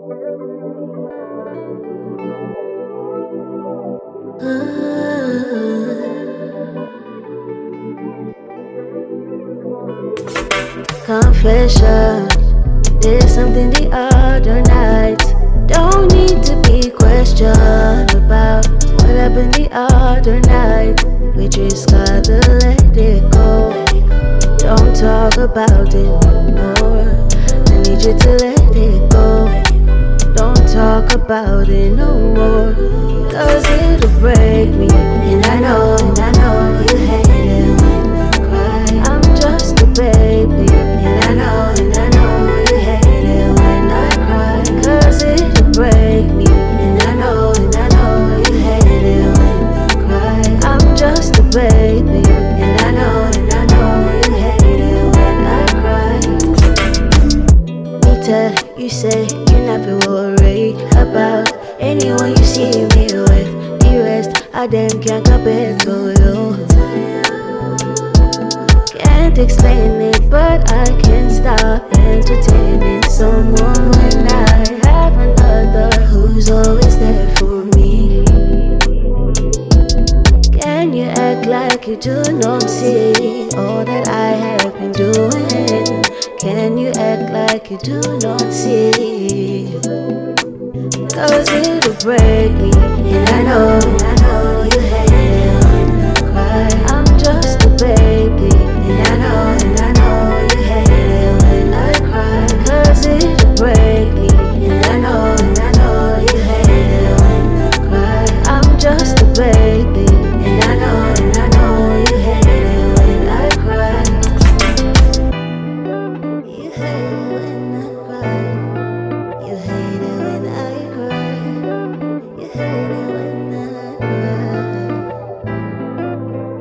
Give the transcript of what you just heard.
Confession, there's something the other night. Don't need to be questioned about what happened the other night. We just gotta let it go. Don't talk about it no more. I need you to let it go. Don't talk about it no more. Cause it'll break me. And I know you hate it when I cry. I'm just a baby. And I know you hate it when I cry. Cause it'll break me. And I know you hate it when I cry. I'm just a baby. And I know you hate it when I cry. Me tell you say you never worry about anyone you see me with. The rest of them can't compare to you. Can't explain it, but I can't stop entertaining someone when I have another who's always there for me. Can you act like you do not see all that I have been doing? Can you act like you do not see? Cause it'll break me, and I know